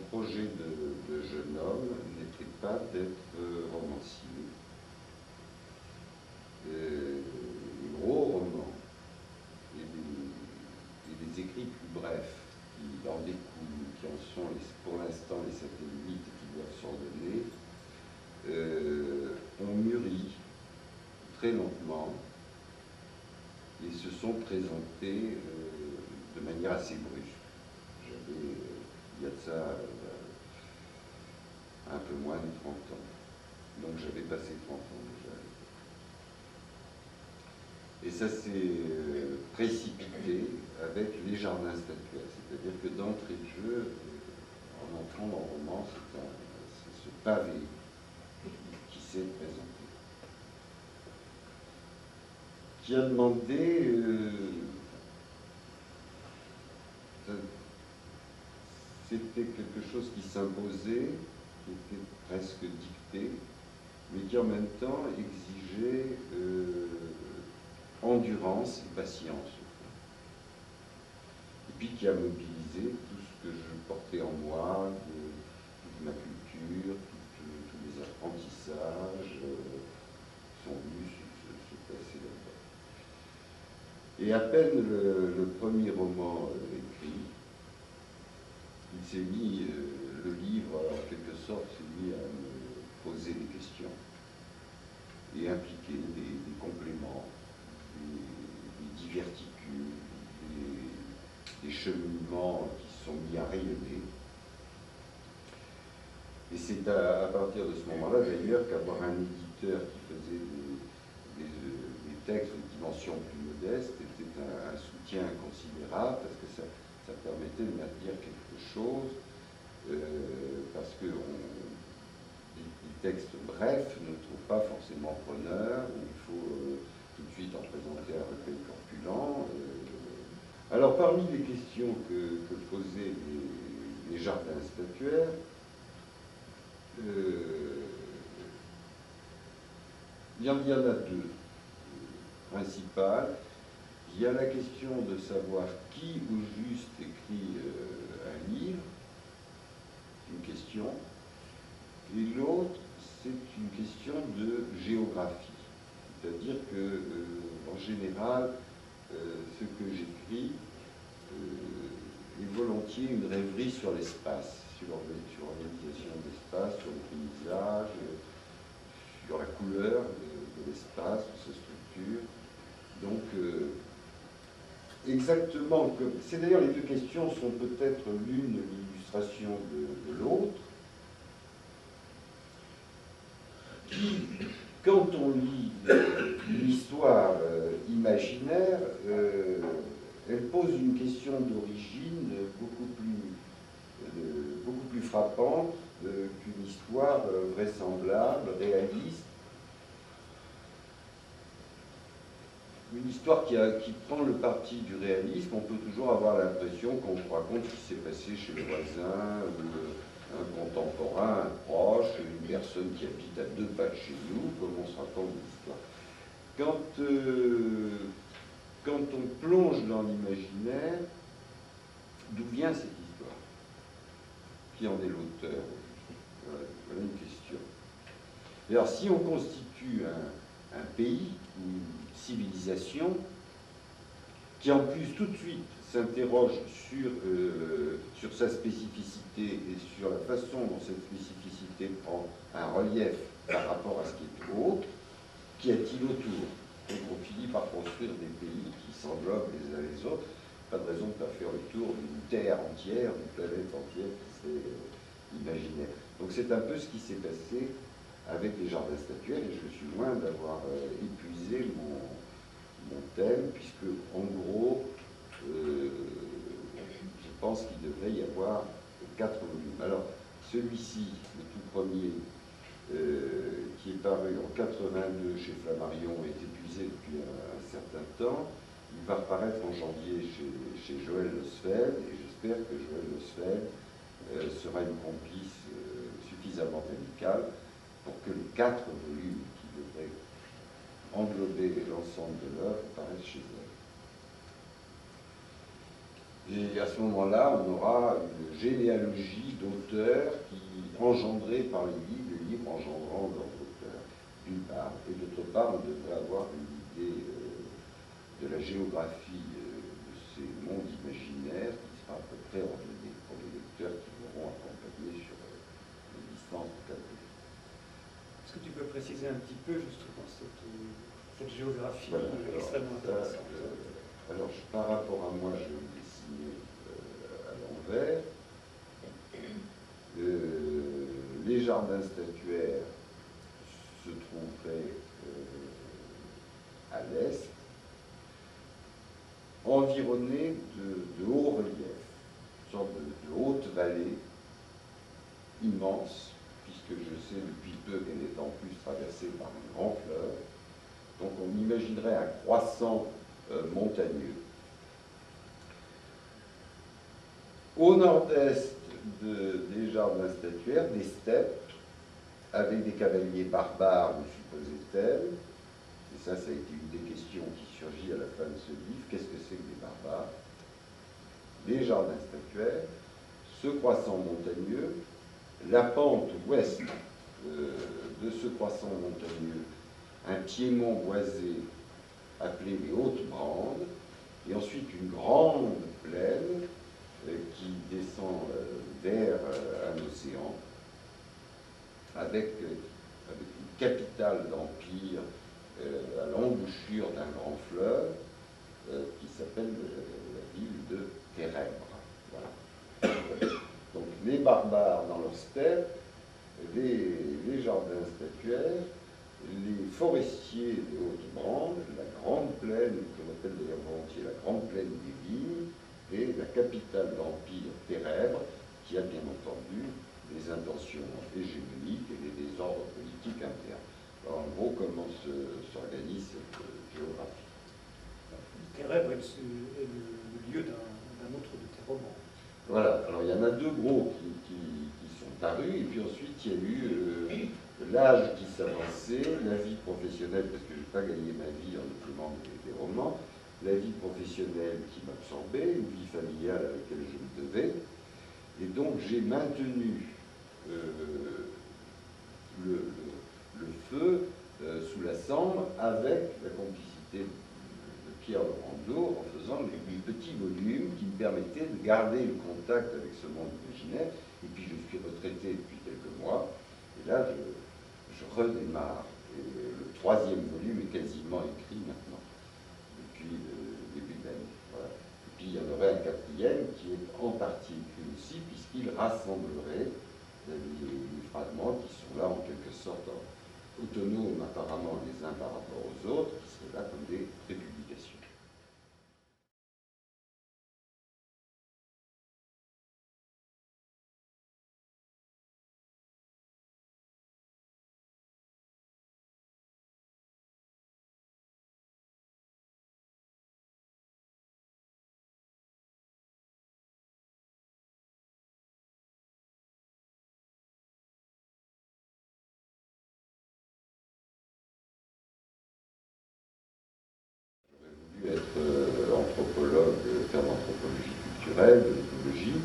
projet de jeune homme n'était pas d'être romancier. Les gros romans et les écrits plus brefs qui en découlent, qui en sont pour l'instant les satellites qui doivent s'ordonner, ont mûri très lentement et se sont présentés de manière assez brusque. J'avais, il y a de ça un peu moins de 30 ans. Donc j'avais passé 30 ans déjà. Et ça s'est précipité avec les jardins statuaires. C'est-à-dire que d'entrée de jeu, en entrant dans le roman, c'est ce pavé qui s'est présenté. Qui a demandé... c'était quelque chose qui s'imposait, qui était presque dicté, mais qui en même temps exigeait endurance et patience. Et puis qui a mobilisé tout ce que je portais en moi, toute ma culture, tous les apprentissages sont venus se passer là-dedans. Et à peine le premier roman écrit, il s'est mis, le livre, en quelque sorte, s'est mis à me poser des questions et impliquer des compléments, des diverticules, des cheminements qui sont mis à rayonner. Et c'est à partir de ce moment-là, d'ailleurs, qu'avoir un éditeur qui faisait des textes de dimension plus modeste était un soutien considérable, parce que ça permettait de maintenir quelque chose, parce que les textes brefs ne trouvent pas forcément preneur, il faut tout de suite en présenter un recueil corpulent. Alors, parmi les questions que posaient les jardins statuaires, il y en a deux principales. Il y a la question de savoir qui au juste écrit un livre, une question, et l'autre, c'est une question de géographie. C'est-à-dire que, en général, ce que j'écris est volontiers une rêverie sur l'espace, sur l'organisation de l'espace, sur le paysage, sur la couleur de l'espace, de sa structure. Donc, exactement comme... C'est d'ailleurs, les deux questions sont peut-être l'une l'illustration de l'autre. Quand on lit une histoire imaginaire, elle pose une question d'origine beaucoup plus frappante qu'une histoire vraisemblable, réaliste. Une histoire qui prend le parti du réalisme, on peut toujours avoir l'impression qu'on raconte ce qui s'est passé chez le voisin, ou un contemporain, un proche, une personne qui habite à 2 pas de chez nous, comme on se raconte une histoire. Quand on plonge dans l'imaginaire, d'où vient cette histoire? Qui en est l'auteur? Voilà une question. Alors, si on constitue un pays ou une civilisation qui en plus tout de suite s'interroge sur sa spécificité et sur la façon dont cette spécificité prend un relief par rapport à ce qui est autre, qu'y a-t-il autour? Donc on finit par construire des pays qui s'englobent les uns les autres. Pas de raison de ne pas faire le tour d'une terre entière, d'une planète entière qui serait imaginaire. Donc c'est un peu ce qui s'est passé avec les jardins statuaires, et je suis loin d'avoir épuisé mon thème, puisque en gros, je pense qu'il devrait y avoir 4 volumes. Alors, celui-ci, le tout premier, qui est paru en 82 chez Flammarion, est épuisé depuis un certain temps. Il va reparaître en janvier chez Joël Losfeld, et j'espère que Joël Losfeld sera une complice suffisamment amicale pour que les 4 volumes qui devraient englober l'ensemble de l'œuvre apparaissent chez elle. Et à ce moment-là, on aura une généalogie d'auteurs engendrés par les livres engendrant leurs auteurs, d'une part. Et d'autre part, on devrait avoir une idée de la géographie de ces mondes imaginaires qui sera à peu près ordonnée pour les lecteurs qui l'auront accompagné sur les distances calculées. Est-ce que tu peux préciser un petit peu justement cette géographie voilà, extrêmement intéressante? Alors, par rapport à moi, je vais le dessiner à l'envers. Les jardins statuaires se trouveraient à l'est, environnés de hauts reliefs, une sorte de haute vallée immense, puisque je sais depuis peu qu'elle est en plus traversée par un grand fleuve. Donc on imaginerait un croissant montagneux. Au nord-est des jardins statuaires, des steppes, avec des cavaliers barbares, nous supposait-elle. Et ça a été une des questions qui surgit à la fin de ce livre. Qu'est-ce que c'est que des barbares? Des jardins statuaires, ce croissant montagneux, la pente ouest de ce croissant montagneux, un piémont boisé appelé les Hautes-Brandes, et ensuite une grande plaine qui descend vers un océan, avec une capitale d'empire à l'embouchure d'un grand fleuve qui s'appelle la ville de Thérèbres. Voilà. Donc les barbares dans leur steppe, les jardins statuaires, les forestiers des Hautes-Brandes, la grande plaine, qu'on appelle d'ailleurs volontiers la grande plaine des vignes, et la capitale d'empire Thérèbres, qui a bien entendu des intentions hégémoniques et des désordres politiques internes. Alors, en gros, comment s'organise cette géographie? Thérèbres est le lieu d'un autre de tes romans. Voilà, alors il y en a deux gros qui sont parus, et puis ensuite il y a eu l'âge qui s'avançait, la vie professionnelle, parce que je n'ai pas gagné ma vie en écrivant des romans, la vie professionnelle qui m'absorbait, une vie familiale à laquelle je me devais, et donc j'ai maintenu le feu sous la cendre avec la complicité de Pierre Laurendeau en faisant des petits volumes qui me permettaient de garder le contact avec ce monde imaginaire. Et puis je suis retraité depuis quelques mois, et là je redémarre. Et le troisième volume est quasiment écrit maintenant, depuis le début de l'année. Voilà. Et puis il y en aurait un quatrième qui est en partie écrit aussi, puisqu'il rassemblerait les fragments qui sont là en quelque sorte autonomes apparemment les uns par rapport aux autres, qui seraient là comme des prépublications. Être anthropologue, faire de l'anthropologie culturelle, de l'éthologie.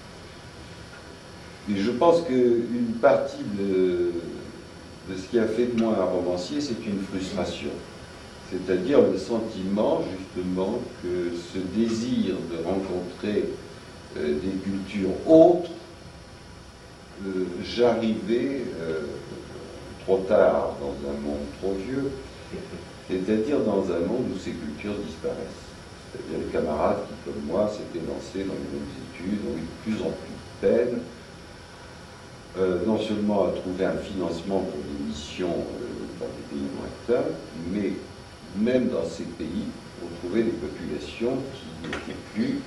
Et je pense qu'une partie de ce qui a fait de moi un romancier, c'est une frustration. C'est-à-dire le sentiment, justement, que ce désir de rencontrer des cultures autres, j'arrivais trop tard dans un monde trop vieux, c'est-à-dire dans un monde où ces cultures disparaissent. C'est-à-dire les camarades qui, comme moi, s'étaient lancés dans les mêmes études, ont eu de plus en plus de peine, non seulement à trouver un financement pour des missions dans des pays lointains, mais même dans ces pays, on trouvait des populations qui n'étaient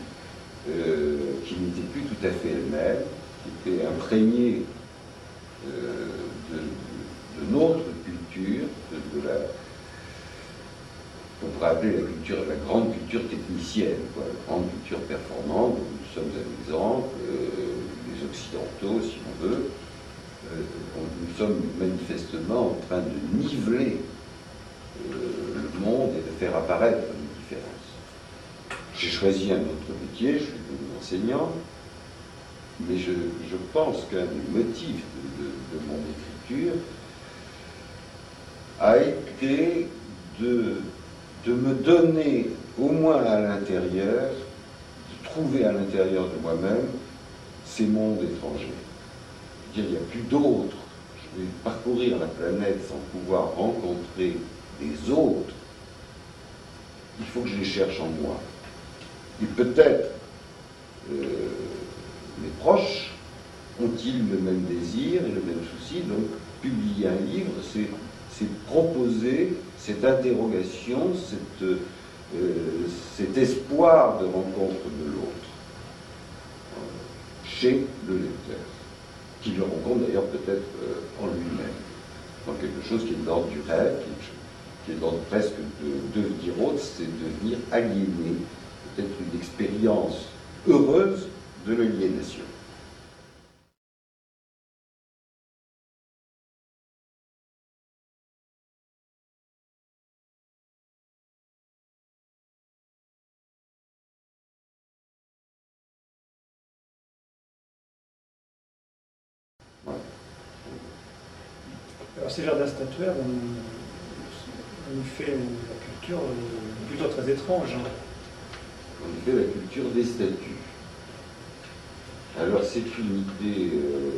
plus tout à fait elles-mêmes, qui étaient imprégnées de notre culture, de la qu'on pourrait appeler la grande culture technicienne, quoi, la grande culture performante, dont nous sommes un exemple, les Occidentaux, si on veut. Nous sommes manifestement en train de niveler le monde et de faire apparaître une différence. j'ai choisi un autre métier, je suis devenu enseignant, mais je pense qu'un des motifs de mon écriture a été de me donner, au moins à l'intérieur, de trouver à l'intérieur de moi-même ces mondes étrangers. Je veux dire, il n'y a plus d'autres. Je vais parcourir la planète sans pouvoir rencontrer des autres. Il faut que je les cherche en moi. Et peut-être mes proches ont-ils le même désir et le même souci. Donc, publier un livre, c'est proposer cette interrogation, cet espoir de rencontre de l'autre chez le lecteur, qui le rencontre d'ailleurs peut-être en lui-même, dans quelque chose qui est de l'ordre du rêve, qui est de l'ordre presque de devenir autre, c'est devenir aliéné, peut-être une expérience heureuse de l'aliénation. Alors ces jardins statuaires, on y fait la culture plutôt très étrange. Hein. On y fait la culture des statues. Alors c'est une idée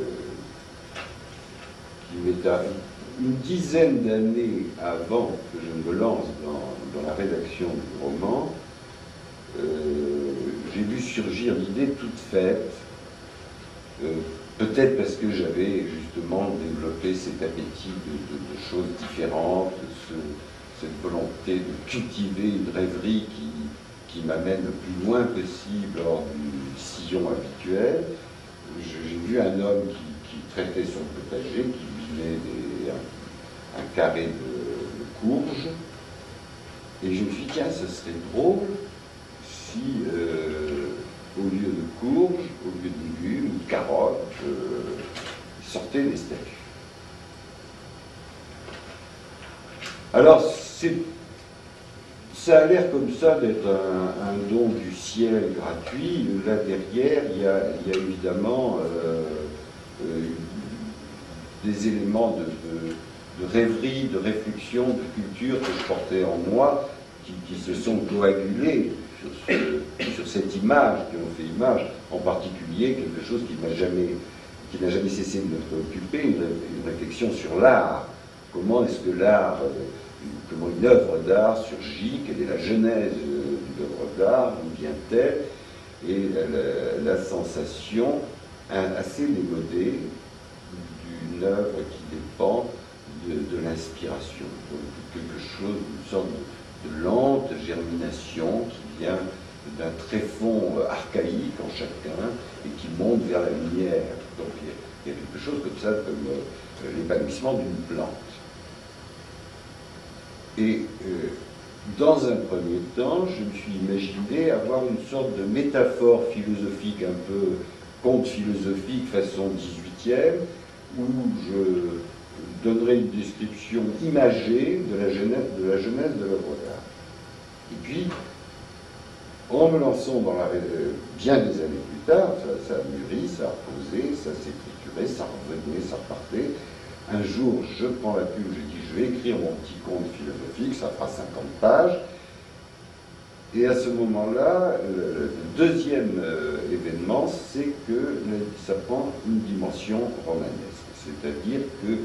qui m'est arrivée une dizaine d'années avant que je me lance dans la rédaction du roman. J'ai vu surgir l'idée toute faite, peut-être parce que j'avais justement développé cet appétit de choses différentes, cette volonté de cultiver une rêverie qui m'amène le plus loin possible hors du sillon habituel. J'ai vu un homme qui traitait son potager, qui bimait un carré de courge, et je me suis dit, tiens, ce serait drôle si, au lieu de courge, au lieu de légumes, de carottes, sortaient des statues. Alors, ça a l'air comme ça d'être un don du ciel gratuit. Là derrière, il y a évidemment des éléments de rêverie, de réflexion, de culture que je portais en moi, qui se sont coagulés sur cette image, qui ont fait image, en particulier quelque chose qui n'a jamais cessé de me préoccuper, une réflexion sur l'art. Comment est-ce que l'art, comment une œuvre d'art surgit, quelle est la genèse d'une œuvre d'art, d'où vient-elle, et la sensation assez démodée d'une œuvre qui dépend de l'inspiration. Donc quelque chose, une sorte de lente germination qui vient d'un tréfonds archaïque en chacun et qui monte vers la lumière. Donc il y a quelque chose comme ça, comme l'épanouissement d'une plante. Et dans un premier temps, je me suis imaginé avoir une sorte de métaphore philosophique, un peu conte philosophique façon 18e, où je donnerai une description imagée de la genèse de l'œuvre d'art. Et puis, en me lançant dans bien des années plus tard, ça a mûri, ça a reposé, ça s'est trituré, ça revenait, ça repartait. Un jour, je prends la plume, je dis, je vais écrire mon petit conte philosophique, ça fera 50 pages. Et à ce moment-là, le deuxième événement, c'est que ça prend une dimension romanesque. C'est-à-dire que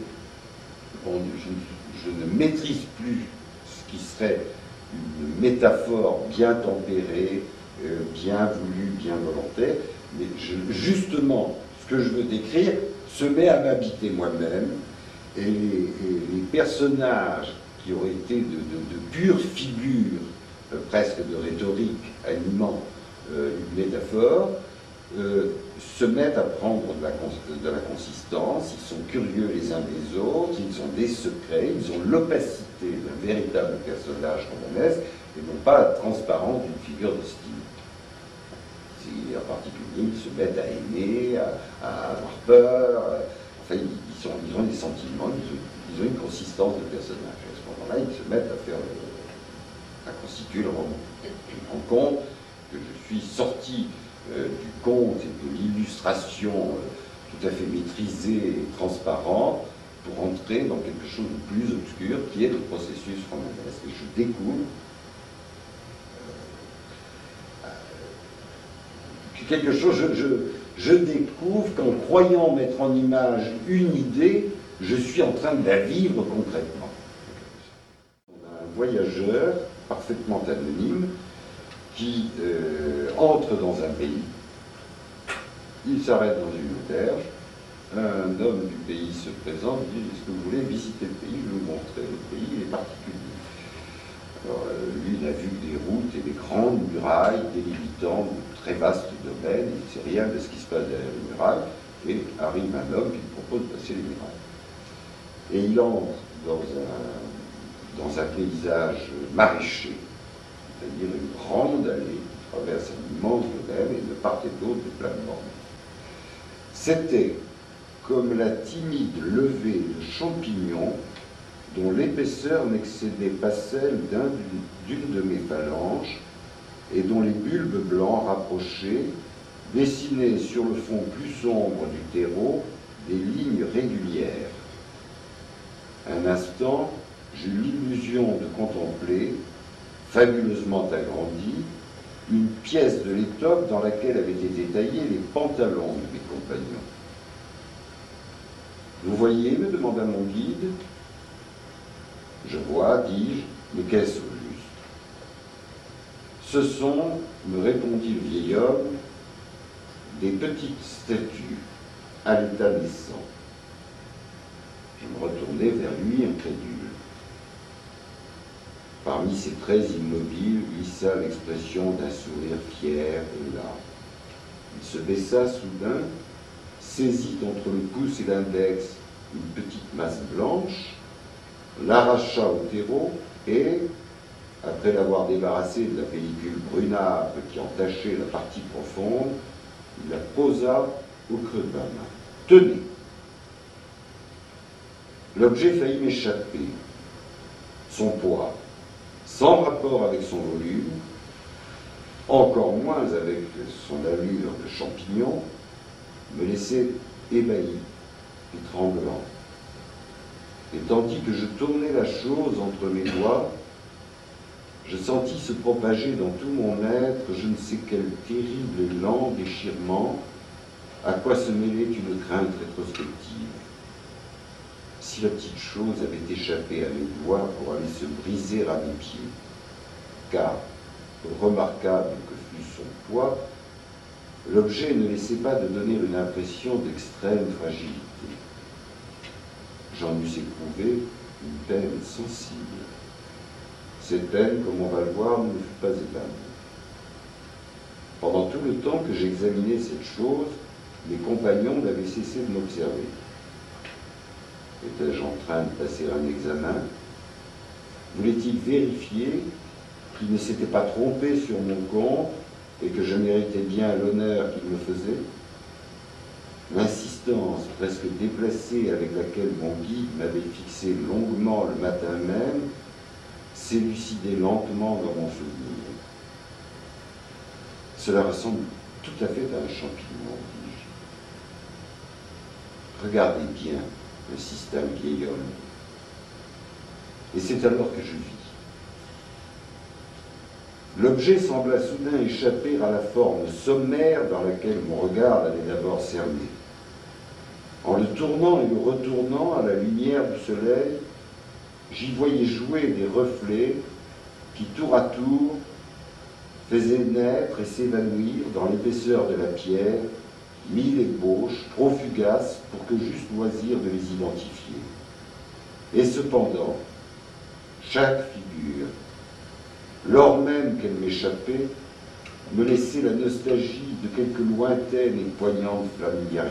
je ne maîtrise plus ce qui serait une métaphore bien tempérée, bien voulue, bien volontaire, mais justement, ce que je veux décrire se met à m'habiter moi-même, et les personnages qui auraient été de pures figures, presque de rhétorique, animant une métaphore, se mettent à prendre de la consistance, ils sont curieux les uns des autres, ils ont des secrets, ils ont l'opacité d'un véritable personnage romanesque et non pas la transparence d'une figure de style. En particulier, ils se mettent à aimer, à avoir peur, enfin, ils ont des sentiments, ils ont une consistance de personnage. À ce moment-là, ils se mettent à constituer le roman. Je me rends compte que je suis sorti du conte et de l'illustration tout à fait maîtrisée et transparente pour entrer dans quelque chose de plus obscur qui est le processus romanesque. Et je découvre quelque chose, je découvre qu'en croyant mettre en image une idée, je suis en train de la vivre concrètement. On a un voyageur parfaitement anonyme qui entre dans un pays, il s'arrête dans une auberge, un homme du pays se présente, dit « Est-ce que vous voulez visiter le pays? Je vais vous montrer. Le pays, il est particulier. » Alors, lui, il n'a vu que des routes et des grandes murailles délimitant de très vastes domaines, il ne sait rien de ce qui se passe derrière les murailles, et arrive un homme qui lui propose de passer les murailles. Et il entre dans un paysage maraîcher, c'est-à-dire une grande allée qui traverse un immense domaine et de part et d'autre de plein de bornes. C'était comme la timide levée de champignons dont l'épaisseur n'excédait pas celle d'une de mes phalanges et dont les bulbes blancs rapprochés dessinaient sur le fond plus sombre du terreau des lignes régulières. Un instant, j'eus l'illusion de contempler, fabuleusement agrandie, une pièce de l'étoffe dans laquelle avaient été taillés les pantalons de mes compagnons. « Vous voyez ?» me demanda mon guide. « Je vois, dis-je, mais qu'est-ce au juste ?»« Ce sont, me répondit le vieil homme, des petites statues à l'état naissant. » Je me retournai vers lui incrédule. Parmi ses traits immobiles glissa l'expression d'un sourire fier et là. Il se baissa soudain, saisit entre le pouce et l'index une petite masse blanche, l'arracha au terreau et, après l'avoir débarrassé de la pellicule brunâtre qui entachait la partie profonde, il la posa au creux de ma main. « Tenez !» L'objet faillit m'échapper. Son poids, sans rapport avec son volume, encore moins avec son allure de champignon, me laissait ébahi et tremblant. Et tandis que je tournais la chose entre mes doigts, je sentis se propager dans tout mon être je ne sais quel terrible et lent déchirement, à quoi se mêlait une crainte rétrospective. Si la petite chose avait échappé à mes doigts pour aller se briser à mes pieds, car, remarquable que fût son poids, l'objet ne laissait pas de donner une impression d'extrême fragilité. J'en eusse éprouvé une peine sensible. Cette peine, comme on va le voir, ne me fut pas épargnée. Pendant tout le temps que j'examinais cette chose, mes compagnons n'avaient cessé de m'observer. Étais-je en train de passer un examen? Voulait-il vérifier qu'il ne s'était pas trompé sur mon compte et que je méritais bien l'honneur qu'il me faisait? L'insistance presque déplacée avec laquelle mon guide m'avait fixé longuement le matin même s'élucidait lentement dans mon souvenir. Cela ressemble tout à fait à un champignon, dis-je. Regardez bien, insista le vieil homme. Et c'est alors que je vis. L'objet sembla soudain échapper à la forme sommaire dans laquelle mon regard l'avait d'abord cerné. En le tournant et le retournant à la lumière du soleil, j'y voyais jouer des reflets qui, tour à tour, faisaient naître et s'évanouir dans l'épaisseur de la pierre mille ébauches trop fugaces pour que j'eusse loisir de les identifier. Et cependant, chaque figure, lors même qu'elle m'échappait, me laissait la nostalgie de quelque lointaine et poignante familiarité.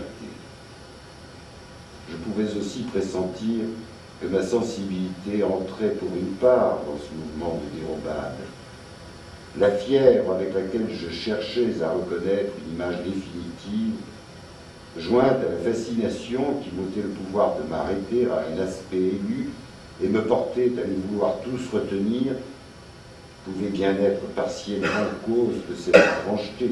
Je pouvais aussi pressentir que ma sensibilité entrait pour une part dans ce mouvement de dérobade. La fièvre avec laquelle je cherchais à reconnaître une image définitive, jointe à la fascination qui m'ôtait le pouvoir de m'arrêter à un aspect ému et me portait à les vouloir tous retenir, pouvait bien être partiellement cause de cette étrangeté.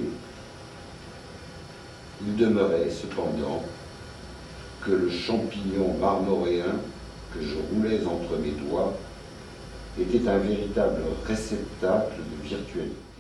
Il demeurait cependant que le champignon marmoréen que je roulais entre mes doigts était un véritable réceptacle de virtualité.